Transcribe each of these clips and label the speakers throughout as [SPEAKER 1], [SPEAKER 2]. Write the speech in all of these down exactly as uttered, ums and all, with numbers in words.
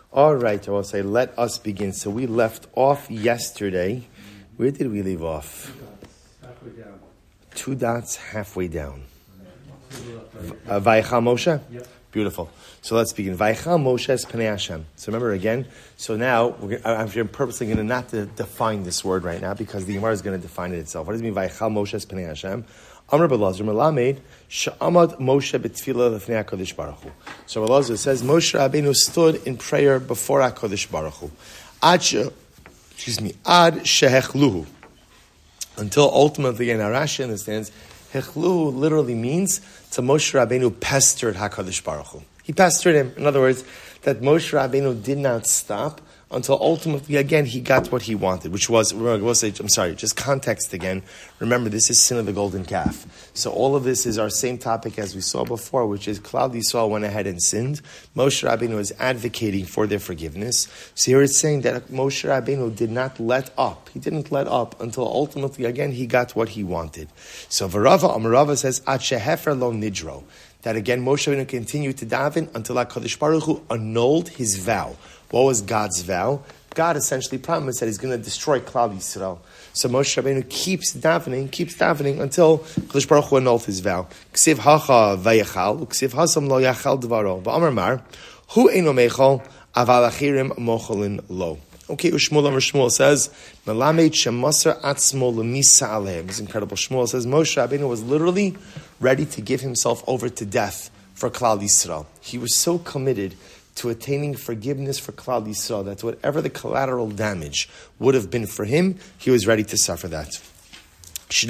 [SPEAKER 1] All right, I will say, let us begin. So we left off yesterday. Where did we leave off?
[SPEAKER 2] Halfway down.
[SPEAKER 1] Two dots halfway down. Uh, Vayicha Moshe?
[SPEAKER 2] Yep.
[SPEAKER 1] Beautiful. So let's begin. Vayicha Moshe es Pnei Hashem. So remember again, so now, we're gonna, I'm purposely going to not to define this word right now because the Gemara is going to define it itself. What does it mean, Vayicha Moshe es Pnei Hashem? Amr Belazar Melamed Sha'amad Moshe b'tefillah lefnei HaKadosh Baruch Hu. So Belazar says Moshe Rabbeinu stood in prayer before HaKadosh Baruch Hu. Ad she, excuse me, Ad shehechluhu. Until ultimately, and Rashi understands, hechluhu literally means to Moshe Rabbeinu pestered HaKadosh Baruch Hu. He pestered him. In other words, that Moshe Rabbeinu did not stop until ultimately, again, he got what he wanted, which was, we'll say, I'm sorry, just context again. Remember, this is sin of the golden calf. So all of this is our same topic as we saw before, which is Klal Yisrael went ahead and sinned. Moshe Rabbeinu was advocating for their forgiveness. So here it's saying that Moshe Rabbeinu did not let up. He didn't let up until ultimately, again, he got what he wanted. So Varava Amarava says, Ad shehefer lo nidro. That again, Moshe Rabbeinu continued to daven until HaKadosh Baruch Hu annulled his vow. What was God's vow? God essentially promised that He's going to destroy Klal Yisrael. So Moshe Rabbeinu keeps davening, keeps davening until Kadosh Baruch Hu annulled his vow. Ksiv hacha vayachal, ksiv hasam lo yachal dvaro. V'amar mar, hu eino mechol, aval achirim mocholin lo. Okay, Shmuel Amar Shmuel says, Melamed shemasar atzmo lemisa aleim. It's incredible. Shmuel says Moshe Rabbeinu was literally ready to give himself over to death for Klal Yisrael. He was so committed to attaining forgiveness for Klal Yisrael that whatever the collateral damage would have been for him, he was ready to suffer that. As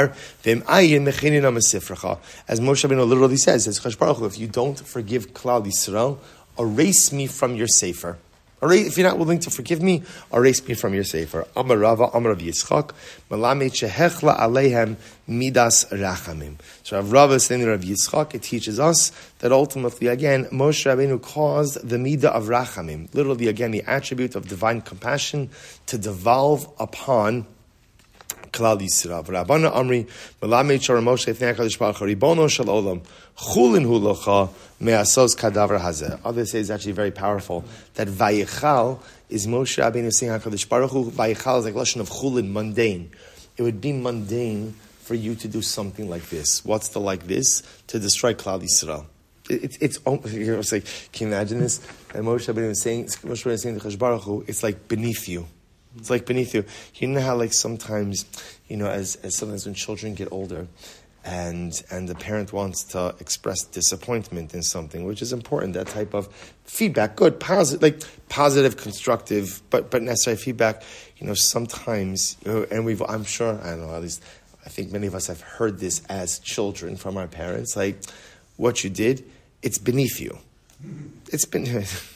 [SPEAKER 1] Moshe Rabbeinu literally says, says Chash Baruch Hu, if you don't forgive Klal Yisrael, erase me from your sefer. If you're not willing to forgive me, erase me from your sefer. Amar Rava, Amar Rav Yitzchak, Melamed shehechla aleihem midas rachamim. So Rav Rava is saying to Rav Yitzchak, it teaches us that ultimately, again, Moshe Rabbeinu caused the midah of rachamim, literally, again, the attribute of divine compassion, to devolve upon Klal Yisrael. Rabbana Amri, Melamed shara Moshe Ethne HaKadosh Baruch Hu, Ribono shel Olam, Chulin hu locha me'asos kadavar hazeh. Others say it's actually very powerful that Vayichal is Moshe Rabbeinu saying HaKadosh Baruch Hu. Vayichal is like lashon of Chulin, mundane. It would be mundane for you to do something like this. What's the like this? To destroy Klal Yisrael. It, it's, it's like, can you imagine this? And Moshe Rabbeinu is saying, Moshe Rabbeinu is saying to HaKadosh Baruch Hu, it's like beneath you. It's like beneath you. You know how like sometimes, you know, as, as sometimes when children get older and and the parent wants to express disappointment in something, which is important, that type of feedback, good, positive, like positive, constructive, but but necessary feedback, you know, sometimes, you know, and we've, I'm sure, I don't know, at least I think many of us have heard this as children from our parents, like, what you did, it's beneath you. It's beneath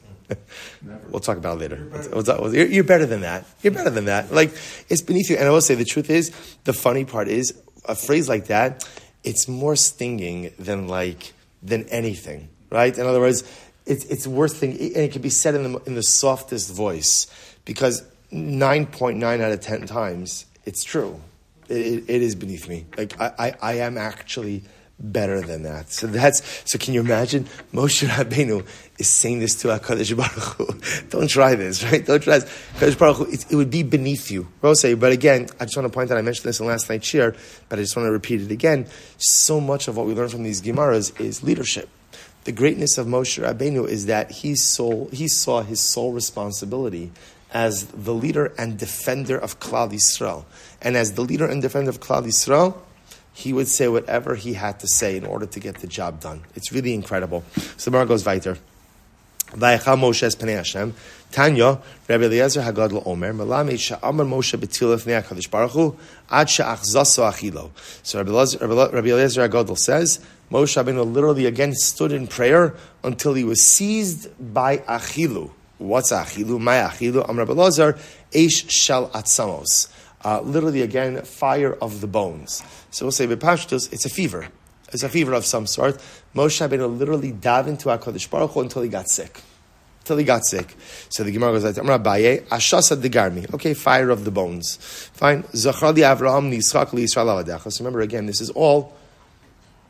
[SPEAKER 1] We'll talk about it later. We'll talk, you're, you're better than that. You're better than that. Like, it's beneath you. And I will say, the truth is, the funny part is, a phrase like that, it's more stinging than like, than anything, right? In other words, it's it's worth thinking, and it can be said in the, in the softest voice, because nine point nine out of ten times, it's true. It, it, it is beneath me. Like, I, I, I am actually better than that. So that's, so can you imagine Moshe Rabbeinu is saying this to HaKadosh Baruch Hu? Don't try this, right? Don't try this. HaKadosh Baruch Hu, it, it would be beneath you. We'll say, but again, I just want to point out, I mentioned this in last night's shir, but I just want to repeat it again. So much of what we learn from these Gemaras is leadership. The greatness of Moshe Rabbeinu is that he saw, he saw his sole responsibility as the leader and defender of Klal Yisrael. And as the leader and defender of Klal Yisrael, he would say whatever he had to say in order to get the job done. It's really incredible. So the Gemara goes weiter. Vayichal Moshe es Pnei Hashem. Tanya, Rabbi Eliezer Hagadol Omer, Melamed she'amar Moshe b'tefillah lefnei HaKadosh Baruch Hu, ad she'achzaso achilo. So Rabbi Eliezer, Rabbi Eliezer Hagadol says, Moshe Rabbeinu literally again stood in prayer until he was seized by achilu. What's achilu? My achilu. Am Rabbi Eliezer, eish shel atzamos. Uh, literally, again, fire of the bones. So we'll say, B'pashtus, it's a fever. It's a fever of some sort. Moshe Rabbeinu literally davened to HaKadosh Baruch Hu until he got sick. Until he got sick. So the Gemara goes like, Amar Abaye, Ashasa degarmi. Okay, fire of the bones. Fine. Zachar li Avraham Yitzchak li Yisrael avadecha. So remember, again, this is all...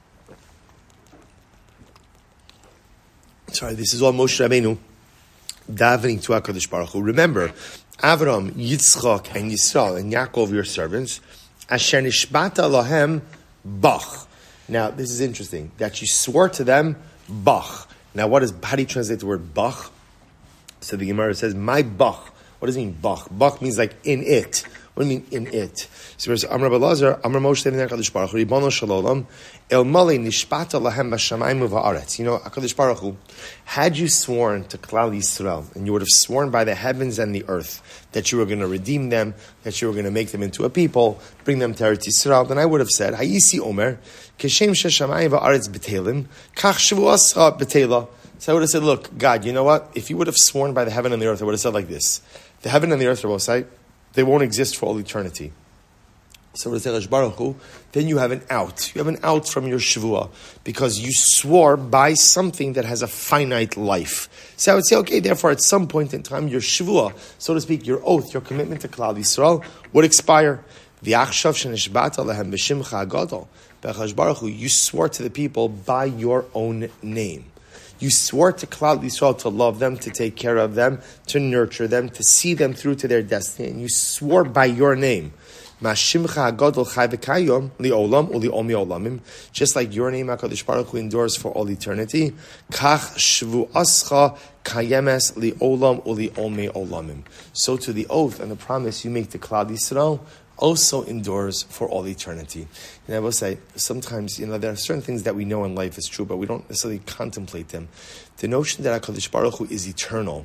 [SPEAKER 1] Sorry, this is all Moshe Rabbeinu davening to HaKadosh Baruch Hu. Remember, Avram, Yitzchak, and Yisrael, and Yaakov, your servants, Asher nishbata lahem bach. Now, this is interesting, that you swore to them, bach. Now, what is, how do you translate the word bach? So the Gemara says, my bach. What does it mean, bach? Bach means like in it. What do you mean in it? So Amar Balazar, Amar Moshe Rabbeinu HaKadosh Baruch Hu, Ribono Shel Olam, El Mali Nishpata Lahem B'Shamayim U'Va'aretz. You know, HaKadosh Baruch Hu, had you sworn to Klal Yisrael, and you would have sworn by the heavens and the earth that you were going to redeem them, that you were going to make them into a people, bring them to Eretz Yisrael, then I would have said, Hayisi Omer, Keshem Sheshamayim Va'aretz B'Telim, Kach Shavuascha B'Tela. So I would have said, look, God, you know what? If you would have sworn by the heaven and the earth, I would have said like this. The heaven and the earth are both sight. They won't exist for all eternity. So with the Baruch Hu, then you have an out. You have an out from your Shavua because you swore by something that has a finite life. So I would say, okay, therefore at some point in time, your Shavua, so to speak, your oath, your commitment to Klal Yisrael would expire. Baruch Hu, you swore to the people by your own name. You swore to Klal Yisrael to love them, to take care of them, to nurture them, to see them through to their destiny. And you swore by your name. Just like your name, HaKadosh Baruch Hu, endures for all eternity. So to the oath and the promise you make to Klal Yisrael also endures for all eternity. And I will say, sometimes, you know, there are certain things that we know in life is true, but we don't necessarily contemplate them. The notion that HaKadosh Baruch Hu is eternal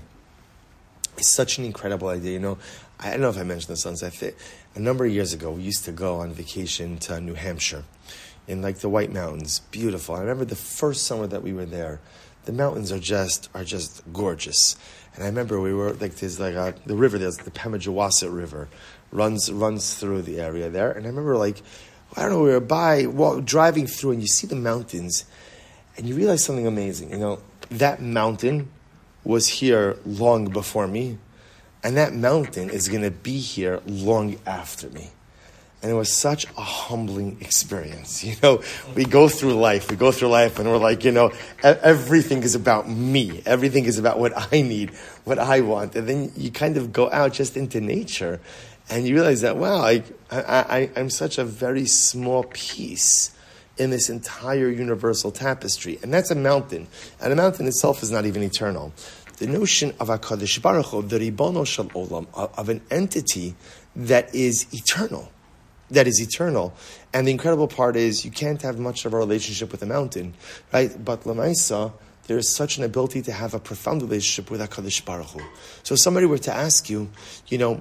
[SPEAKER 1] is such an incredible idea. You know, I don't know if I mentioned this once. I think a number of years ago, we used to go on vacation to New Hampshire in like the White Mountains. Beautiful. I remember the first summer that we were there. The mountains are just are just gorgeous. And I remember we were like there's like a, the river. There's the Pemigewasset River runs runs through the area there. And I remember like I don't know we were by well, driving through, and you see the mountains, and you realize something amazing. You know, that mountain was here long before me, and that mountain is going to be here long after me. And it was such a humbling experience. You know, we go through life, we go through life and we're like, you know, everything is about me. Everything is about what I need, what I want. And then you kind of go out just into nature and you realize that, wow, I, I, I, I'm such a very small piece in this entire universal tapestry. And that's a mountain. And a mountain itself is not even eternal. The notion of HaKadosh Baruch Hu, the Ribono Shel Olam, of an entity that is eternal. That is eternal. And the incredible part is you can't have much of a relationship with a mountain, right? But Lamaisa, there is such an ability to have a profound relationship with HaKadosh Baruch Hu. So if somebody were to ask you, you know,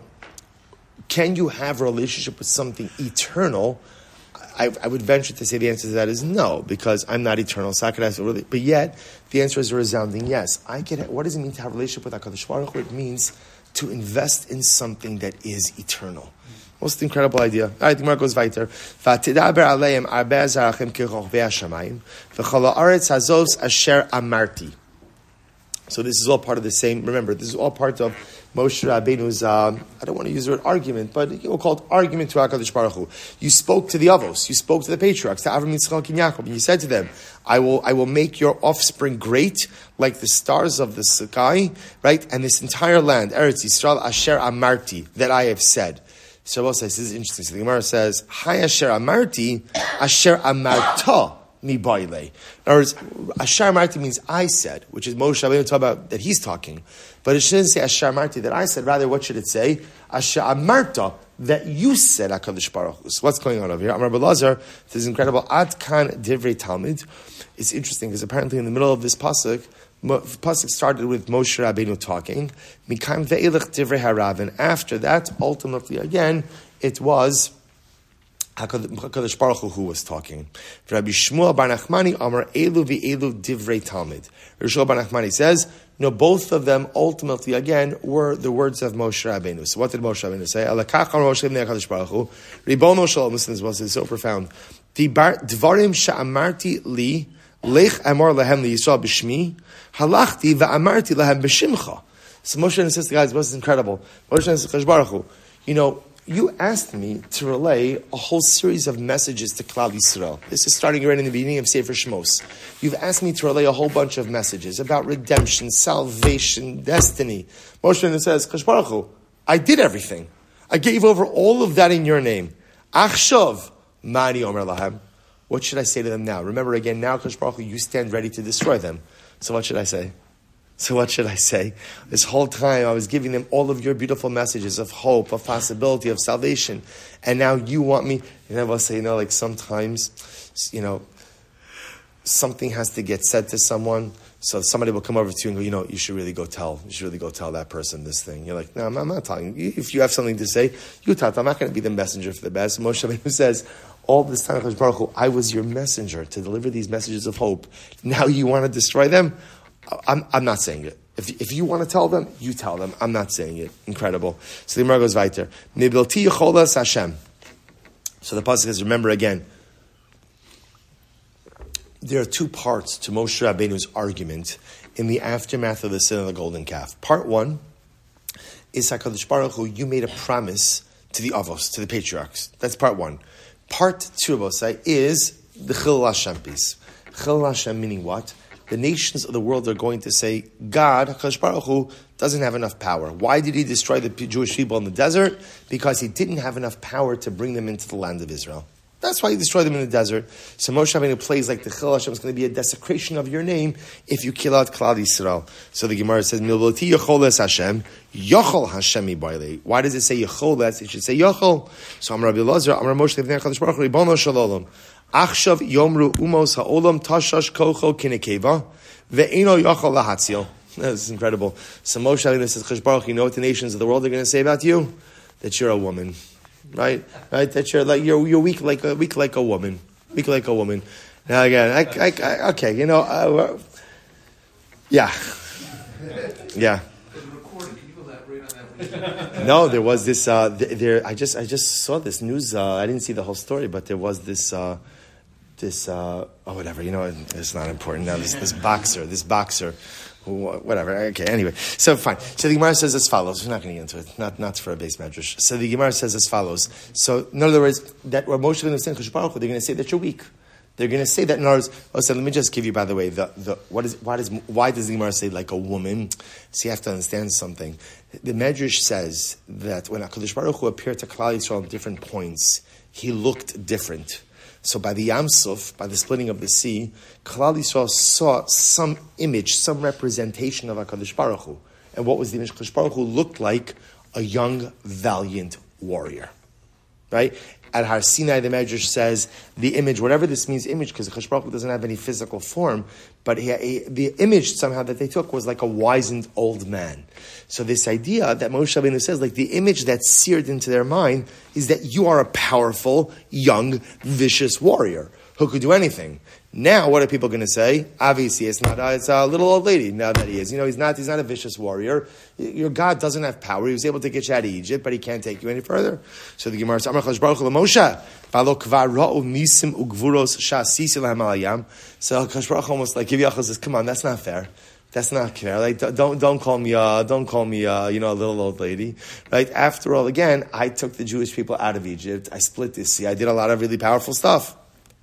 [SPEAKER 1] can you have a relationship with something eternal? I, I would venture to say the answer to that is no, because I'm not eternal. So I could ask, really, but yet the answer is a resounding yes. I can. What does it mean to have a relationship with HaKadosh Baruch Hu? It means to invest in something that is eternal. Most incredible idea. All right, the Gemara goes weiter. V'atidaber aleim arbe zarachim kirochvei hashamayim v'chol haaretz hazos asher amarti. So this is all part of the same. Remember, this is all part of Moshe Rabbeinu's. Um, I don't want to use the word argument, but we'll call it argument to HaKadosh Baruch Hu. You spoke to the Avos. You spoke to the patriarchs, to Avram, Yitzchak, and Yaakov, and you said to them, "I will, I will make your offspring great, like the stars of the sky, right? And this entire land, Eretz Yisrael, Asher Amarti, that I have said." So says, this is interesting. So the Gemara says, "Hi Asher Amarti, Asher Amarta mi baile." In other words, Asher Amarti means I said, which is Moshe Rabbeinu talking about that he's talking. But it shouldn't say Asher Amarti that I said. Rather, what should it say? Asher Amarta that you said, HaKadosh Baruch Hu. So what's going on over here? Amar Belazar, this is incredible. Ad kan divrei Talmud. It's interesting because apparently in the middle of this pasuk, pasuk started with Moshe Rabbeinu talking. Mikam ve'elech divrei harav, and after that, ultimately again, it was HaKadosh Baruch Hu who was talking. Rabbi Shmuel bar Nachmani Amar elu ve'elu divrei Talmud. Rabbi Shmuel bar Nachmani says, no, both of them ultimately again were the words of Moshe Rabbeinu. So what did Moshe Rabbeinu say? Alakach Amar Moshe Rabbeinu HaKadosh Baruch Hu. Ribono Shel Olam. Listen, this was so profound. Dvarim she'amarti li lech amar lehem liyisrael b'shmi halachti va'amarti lehem b'shimcha. So Moshe Rabbeinu says to the guys, this is incredible. Moshe Rabbeinu says, HaKadosh Baruch Hu, you know, you asked me to relay a whole series of messages to Klal Yisrael. This is starting right in the beginning of Sefer Shmos. You've asked me to relay a whole bunch of messages about redemption, salvation, destiny. Moshe Rabbeinu says, Kadosh Baruch Hu, I did everything. I gave over all of that in your name. Achshav, mani omer lahem. What should I say to them now? Remember again, now Kadosh Baruch Hu, you stand ready to destroy them. So what should I say? So what should I say? This whole time I was giving them all of your beautiful messages of hope, of possibility, of salvation. And now you want me, and I will say, you know, like sometimes, you know, something has to get said to someone. So somebody will come over to you and go, you know, you should really go tell, you should really go tell that person this thing. You're like, no, I'm, I'm not telling you. If you have something to say, you tell. I'm not going to be the messenger for the best. Moshe Rabbeinu says, all this time, Baruch Hu, I was your messenger to deliver these messages of hope. Now you want to destroy them? I'm, I'm not saying it. If, if you want to tell them, you tell them. I'm not saying it. Incredible. So the Gemara goes weiter. Mibilti yecholas Hashem. So the pasuk says, remember again, there are two parts to Moshe Rabbeinu's argument in the aftermath of the sin of the golden calf. Part one is HaKadosh Baruch Hu, you made a promise to the Avos, to the patriarchs. That's part one. Part two, I say, is the Chil Hashem piece. Chil Hashem meaning what? The nations of the world are going to say, God, HaKadosh Baruch Hu, doesn't have enough power. Why did he destroy the Jewish people in the desert? Because he didn't have enough power to bring them into the land of Israel. That's why he destroyed them in the desert. So Moshe Rabbeinu plays like the Chil Hashem is going to be a desecration of your name if you kill out Klal Yisrael. So the Gemara says, Milvoti Yecholes Hashem, Yochol Hashem Ibayle. Why does it say Yecholes? It should say Yochol. So Amar Rabbi Elazar, Amar Moshe Levnei HaKadosh Baruch Hu, Ribono Shel Olam. Achshav Yomru Umos Ha'olam Tashash Kocho Kinekeva Ve'eno Yochol Lahatzil. This is incredible. So Moshe Rabbeinu says, Kadosh Baruch Hu, you know what the nations of the world are going to say about you? That you're a woman. Right, right. That you're like you're you're weak like a weak like a woman, weak like a woman. Now again, I, I, I, okay, you know, uh, yeah, yeah. No, there was this. Uh, there, I just I just saw this news. Uh, I didn't see the whole story, but there was this. Uh, this uh, oh whatever, you know, it's not important now. This this boxer, this boxer. Whatever. Okay. Anyway, so fine. So the Gemara says as follows. We're not going to get into it. Not not for a base medrash. So the Gemara says as follows. So in other words, that what Moshe is saying, Kadosh Baruch Hu, they're going to say that you're weak. They're going to say that in other words. Oh, so let me just give you, by the way, the the what is why does why does the Gemara say like a woman? So you have to understand something. The medrash says that when Kadosh Baruch Hu appeared to Klal Yisrael at different points, he looked different. So by the Yam Suf, by the splitting of the sea, Klal Yisrael saw some image, some representation of HaKadosh Baruch Hu. And what was the image? HaKadosh Baruch Hu looked like a young, valiant warrior. Right? At Har Sinai, the Medrash says the image, whatever this means, image, because HaKadosh Baruch Hu doesn't have any physical form, but he, he, the image somehow that they took was like a wizened old man. So this idea that Moshe Rabbeinu says, like the image that's seared into their mind is that you are a powerful, young, vicious warrior who could do anything. Now, what are people going to say? Obviously, it's not. A, it's a little old lady. Now that he is, you know, he's not. He's not a vicious warrior. Your God doesn't have power. He was able to get you out of Egypt, but he can't take you any further. So the Gemara says, "Amar Kadosh Baruch Hu Moshe, v'alo kvar ra'u nisim ugvuros sha'asisi lahem al hayam." So Kadosh Baruch Hu almost like Yiviyachal says, "Come on, that's not fair. That's not fair. Like, don't don't call me, uh, don't call me, uh, you know, a little old lady, right? After all, again, I took the Jewish people out of Egypt. I split the sea. I did a lot of really powerful stuff."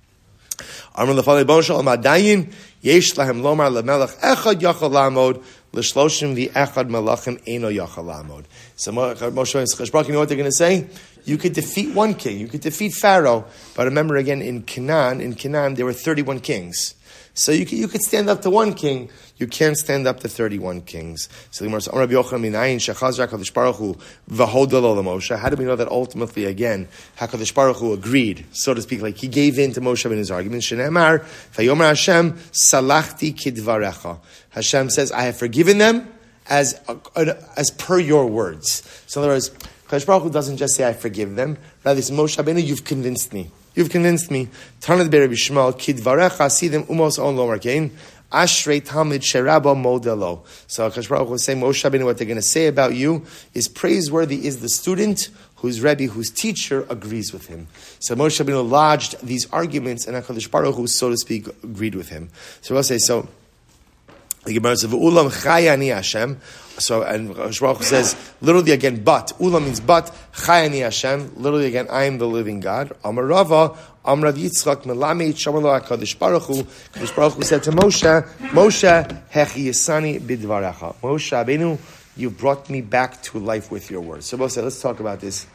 [SPEAKER 1] Amar lefalei bonshal madayin yesh lahem lomar lemelech echad yachal lamod l'shloshim the echad melachim eno yachal lamod. So Moshe and Kadosh Baruch Hu, you know what they're going to say? You could defeat one king. You could defeat Pharaoh. But remember again, in Canaan, in Canaan there were thirty-one kings. So you could, you could stand up to one king. You can't stand up to thirty-one kings. So the Gemara says, Amar Rabbi Yochanan minayin shechazar HaKadosh Baruch Hu v'hodalo l'Moshe. How do we know that ultimately, again, HaKadosh Baruch Hu agreed, so to speak, like he gave in to Moshe in his argument? Shenemar, v'yomer Hashem, salachti kidvarecha. Hashem says, I have forgiven them as, as per your words. So in other words, HaKadosh Baruch Hu doesn't just say, I forgive them. Rather, it's Moshe Rabbeinu, you've convinced me. You've convinced me. Tanad Be'Rabbi Shmuel, kidvarecha sidim umos on lomar kein. Ashrei Talmid Sherabo Modelo. So HaKadosh Baruch Hu was saying, Moshe Rabbeinu, what they're going to say about you is praiseworthy is the student whose Rebbe, whose teacher agrees with him. So Moshe Rabbeinu lodged these arguments, and HaKadosh Baruch Hu, so to speak, agreed with him. So we'll say, so The Gemara says, "Ulam chayani Hashem." So, and Rosh Baruch says, literally again, but. Ulam means but. Chayani Hashem. Literally again, I am the living God. Amar Rava, Amar Yitzchak, Melami, Shamalo HaKadosh Baruch Hu. Kadosh Baruch Hu said to Moshe, Moshe, Hechi Yisani bidvarecha. Moshe Rabbeinu, you brought me back to life with your words. So, Moshe, let's talk about this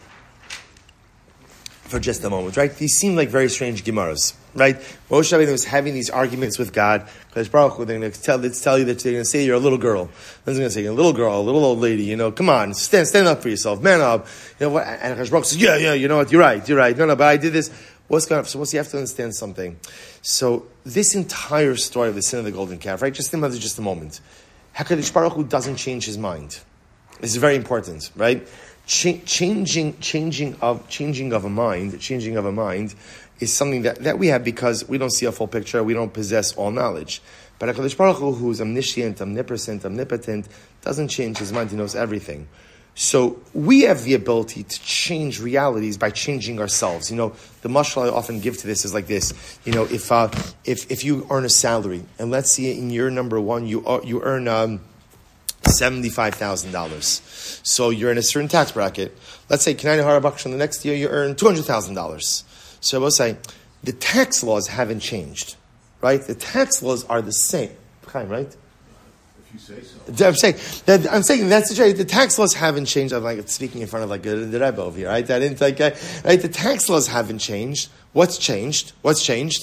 [SPEAKER 1] for just a moment, right? These seem like very strange Gemaras, right? Moshe Rabbeinu was having these arguments with God. Kadosh Baruch Hu, they're going to tell, let's tell you that they're going to say you're a little girl. Then they're going to say, you're a little girl, a little old lady, you know, come on, stand stand up for yourself, man up. You know what? And Kadosh Baruch Hu says, yeah, yeah, you know what, you're right, you're right. No, no, but I did this. What's going on? So you have to understand something. So this entire story of the sin of the golden calf, right? Just think about it just a moment. HaKadosh Baruch Hu doesn't change his mind. This is very important, right? Ch- changing, changing of, changing of a mind, changing of a mind is something that, that we have because we don't see a full picture, we don't possess all knowledge. But HaKadosh Baruch Hu, who's omniscient, omnipresent, omnipotent, doesn't change his mind, he knows everything. So we have the ability to change realities by changing ourselves. You know, the mashal I often give to this is like this. You know, if uh, if if you earn a salary, and let's see in year number one, you uh, you earn um, seventy-five thousand dollars. So you're in a certain tax bracket. Let's say, Kanai Harabaksh, the next year you earn two hundred thousand dollars. So I will say, the tax laws haven't changed, right? The tax laws are the same, right?
[SPEAKER 2] If you say so.
[SPEAKER 1] I'm saying that I'm saying that's the truth. The tax laws haven't changed. I'm like speaking in front of like the Rebbe over here, right? I didn't like uh, right. The tax laws haven't changed. What's changed? What's changed?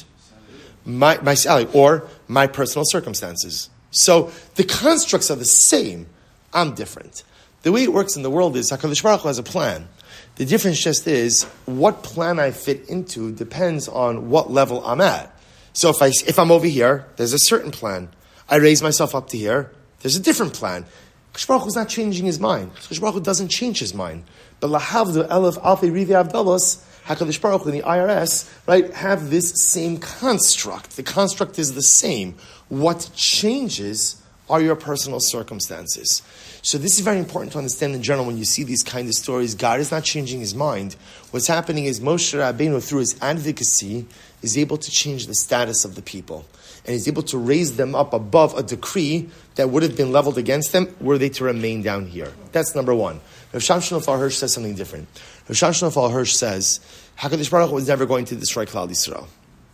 [SPEAKER 1] My my salary or my personal circumstances. So the constructs are the same. I'm different. The way it works in the world is HaKadosh Baruch Hu has a plan. The difference just is what plan I fit into depends on what level I'm at. So if I if I'm over here, there's a certain plan. I raise myself up to here, there's a different plan. HaKadosh Baruch Hu is not changing his mind. HaKadosh Baruch Hu doesn't change his mind. But lahavdu elef alfei rivi avdalos, HaKadosh Baruch Hu and the I R S, right, have this same construct. The construct is the same. What changes are your personal circumstances. So this is very important to understand in general when you see these kind of stories. God is not changing his mind. What's happening is Moshe Rabbeinu, through his advocacy, is able to change the status of the people. And he's able to raise them up above a decree that would have been leveled against them were they to remain down here. That's number one. Rav Shamshon Fal Hirsch says something different. Rav Shamshon Fal Hirsch says, HaKadosh Baruch Hu was never going to destroy Klal Yisrael.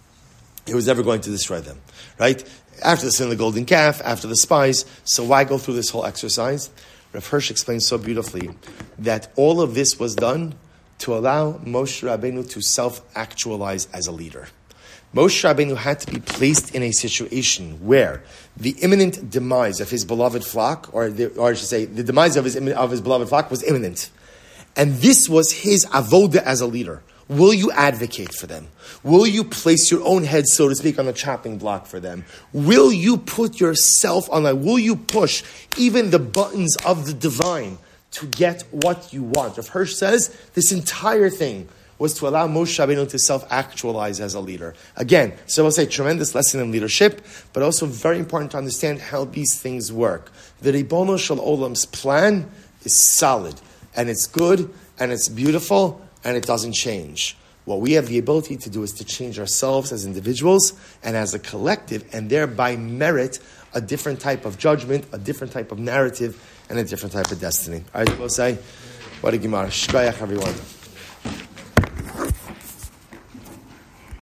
[SPEAKER 1] He was never going to destroy them. Right? After the sin of the golden calf, after the spies, so why go through this whole exercise? Rav Hirsch explains so beautifully that all of this was done to allow Moshe Rabbeinu to self-actualize as a leader. Moshe Rabbeinu had to be placed in a situation where the imminent demise of his beloved flock, or, the, or I should say, the demise of his, of his beloved flock was imminent. And this was his avoda as a leader. Will you advocate for them? Will you place your own head, so to speak, on the chopping block for them? Will you put yourself on that? Will you push even the buttons of the divine to get what you want? Rav Hirsch says this entire thing was to allow Moshe Rabbeinu to self-actualize as a leader. Again, so I'll say tremendous lesson in leadership, but also very important to understand how these things work. The Ribono Shel Olam's plan is solid, and it's good, and it's beautiful, and it doesn't change. What we have the ability to do is to change ourselves as individuals and as a collective, and thereby merit a different type of judgment, a different type of narrative, and a different type of destiny. All right, we'll say, what a Gemara. Shkoyach, everyone.